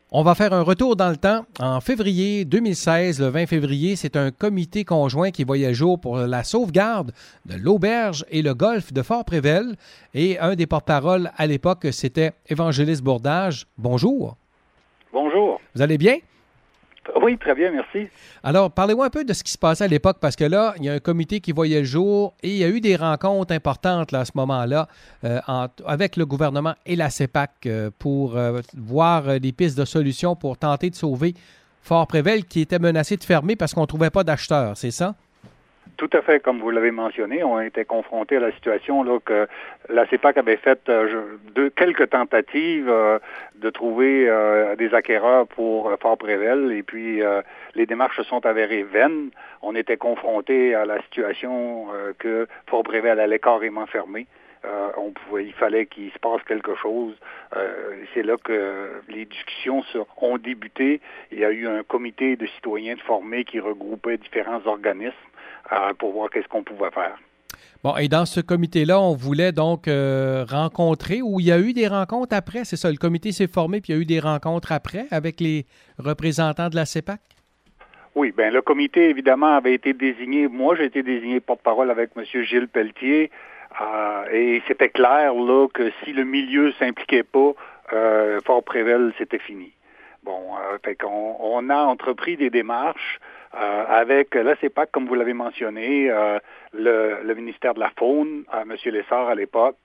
On va faire un retour dans le temps. En février 2016, le 20 février, c'est un comité conjoint qui voyait le jour pour la sauvegarde de l'auberge et le golfe de Fort-Prévelle. Et un des porte-paroles à l'époque, c'était Évangéliste Bourdage. Bonjour. Bonjour. Vous allez bien? Oui, très bien, merci. Alors, parlez-moi un peu de ce qui se passait à l'époque, parce que là, il y a un comité qui voyait le jour et il y a eu des rencontres importantes là, à ce moment-là avec le gouvernement et la CEPAC pour voir des pistes de solutions pour tenter de sauver Fort-Prévelle qui était menacé de fermer parce qu'on ne trouvait pas d'acheteurs, c'est ça? Tout à fait, comme vous l'avez mentionné, on était confrontés à la situation là, que la CEPAC avait fait quelques tentatives de trouver des acquéreurs pour Fort-Prévelle et puis les démarches se sont avérées vaines. On était confrontés à la situation que Fort-Prévelle allait carrément fermer. Il fallait qu'il se passe quelque chose. C'est là que les discussions ont débuté. Il y a eu un comité de citoyens formé qui regroupait différents organismes pour voir qu'est-ce qu'on pouvait faire. Bon, et dans ce comité-là, on voulait donc rencontrer, ou il y a eu des rencontres après, c'est ça, le comité s'est formé, puis il y a eu des rencontres après avec les représentants de la CEPAC? Oui, bien, le comité, évidemment, avait été désigné. Moi, j'ai été désigné porte-parole avec M. Gilles Pelletier. Et c'était clair, là, que si le milieu s'impliquait pas, Fort-Prévelle, c'était fini. Bon, fait qu'on on a entrepris des démarches avec la CEPAC, comme vous l'avez mentionné, le ministère de la Faune, M. Lessard à l'époque,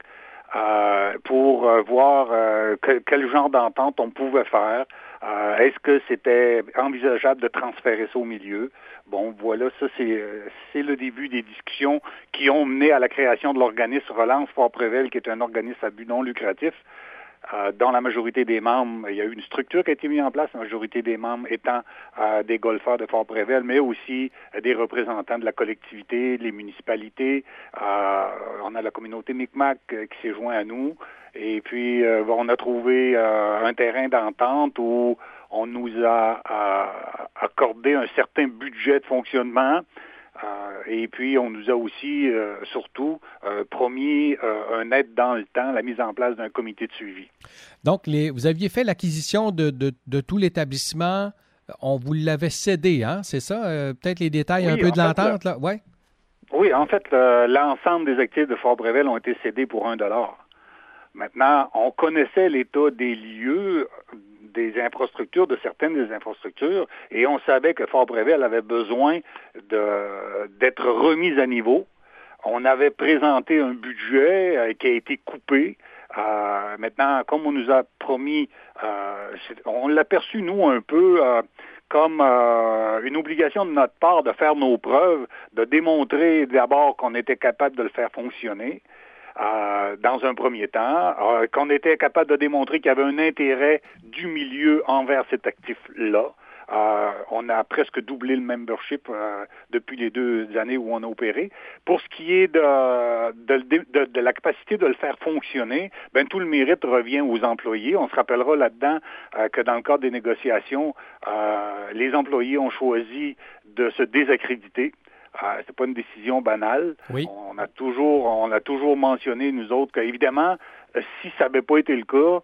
pour voir quel genre d'entente on pouvait faire. Est-ce que c'était envisageable de transférer ça au milieu? Bon, voilà, ça c'est le début des discussions qui ont mené à la création de l'organisme Relance Fort-Prévelle, qui est un organisme à but non lucratif. Dans la majorité des membres, il y a eu une structure qui a été mise en place, la majorité des membres étant des golfeurs de Fort-Prévelle, mais aussi des représentants de la collectivité, les municipalités. On a la communauté Micmac qui s'est joint à nous. Et puis, on a trouvé un terrain d'entente où on nous a accordé un certain budget de fonctionnement. Et puis, on nous a aussi, surtout, promis un aide dans le temps, la mise en place d'un comité de suivi. Donc, vous aviez fait l'acquisition de tout l'établissement. On vous l'avait cédé, hein? C'est ça? Peut-être les détails un peu de l'entente, là? Ouais. Oui, en fait, l'ensemble des actifs de Fort-Prévelle ont été cédés pour $1. Maintenant, on connaissait l'état des lieux, des infrastructures, de certaines des infrastructures, et on savait que Fort-Prévelle avait besoin d'être remise à niveau. On avait présenté un budget qui a été coupé. Maintenant, comme on nous a promis, on l'a perçu, nous, un peu comme une obligation de notre part de faire nos preuves, de démontrer d'abord qu'on était capable de le faire fonctionner. Dans un premier temps, qu'on était capable de démontrer qu'il y avait un intérêt du milieu envers cet actif-là. On a presque doublé le membership depuis les 2 années où on a opéré. Pour ce qui est de la capacité de le faire fonctionner, ben tout le mérite revient aux employés. On se rappellera là-dedans que dans le cadre des négociations, les employés ont choisi de se désaccréditer. C'est pas une décision banale. Oui. On a toujours mentionné, nous autres, qu'évidemment, si ça n'avait pas été le cas,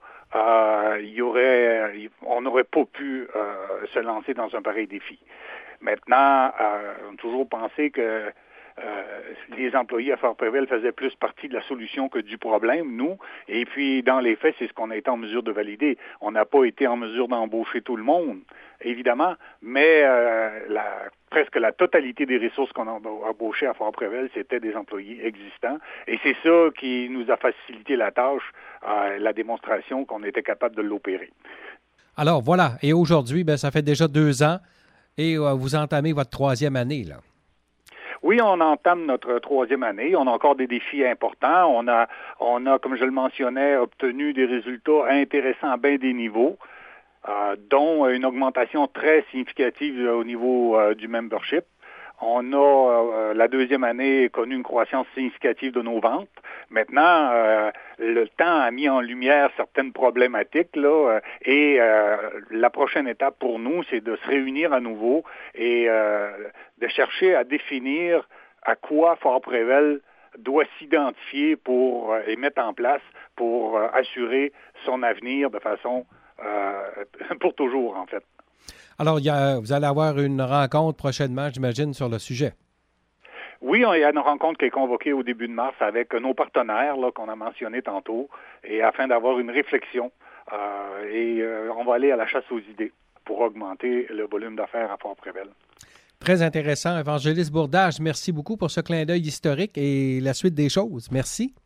on n'aurait pas pu se lancer dans un pareil défi. Maintenant, on a toujours pensé que les employés à Fort-Prévelle faisaient plus partie de la solution que du problème, nous. Et puis, dans les faits, c'est ce qu'on a été en mesure de valider. On n'a pas été en mesure d'embaucher tout le monde, évidemment, mais presque la totalité des ressources qu'on a embauchées à Fort-Prévelle, c'était des employés existants. Et c'est ça qui nous a facilité la tâche, la démonstration qu'on était capable de l'opérer. Alors, voilà. Et aujourd'hui, ça fait déjà 2 ans et vous entamez votre 3e année, là. Oui, on entame notre 3e année. On a encore des défis importants. On a, comme je le mentionnais, obtenu des résultats intéressants à bien des niveaux, dont une augmentation très significative au niveau du membership. On a, la 2e année, connu une croissance significative de nos ventes. Maintenant, le temps a mis en lumière certaines problématiques, là, et la prochaine étape pour nous, c'est de se réunir à nouveau et de chercher à définir à quoi Fort-Prévelle doit s'identifier et mettre en place pour assurer son avenir de façon pour toujours, en fait. Alors, vous allez avoir une rencontre prochainement, j'imagine, sur le sujet. Oui, il y a une rencontre qui est convoquée au début de mars avec nos partenaires là, qu'on a mentionnés tantôt, et afin d'avoir une réflexion. On va aller à la chasse aux idées pour augmenter le volume d'affaires à Fort-Prébelle. Très intéressant. Évangéliste Bourdage, merci beaucoup pour ce clin d'œil historique et la suite des choses. Merci.